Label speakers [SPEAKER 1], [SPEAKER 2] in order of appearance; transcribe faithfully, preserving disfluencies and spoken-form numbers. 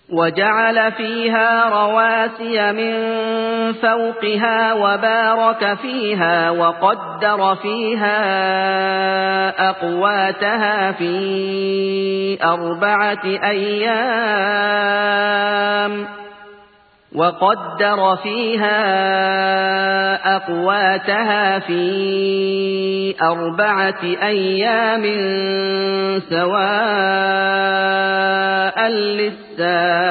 [SPEAKER 1] وجعل فيها رواسي من فوقها وبارك فيها وقدر فيها أقواتها في أربعة أيام وقدر فيها أقواتها في أربعة أيام سواء للسائلين